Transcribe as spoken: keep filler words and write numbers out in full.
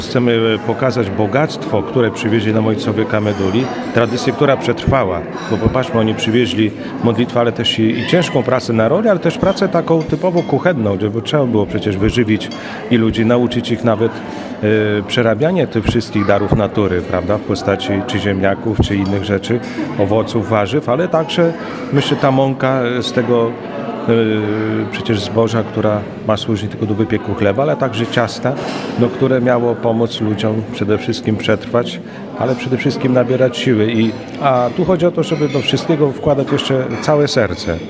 Chcemy pokazać bogactwo, które przywieźli nam ojcowie Kameduli, tradycję, która przetrwała. Bo popatrzmy, oni przywieźli modlitwę, ale też i, i ciężką pracę na roli, ale też pracę taką typowo kuchenną, gdzie trzeba było przecież wyżywić i ludzi, nauczyć ich nawet y, przerabiania tych wszystkich darów natury, prawda, w postaci czy ziemniaków, czy innych rzeczy, owoców, warzyw, ale także, myślę, ta mąka z tego przecież zboża, która ma służyć tylko do wypieku chleba, ale także ciasta, no, które miało pomóc ludziom przede wszystkim przetrwać, ale przede wszystkim nabierać siły. I, a tu chodzi o to, żeby do wszystkiego wkładać jeszcze całe serce.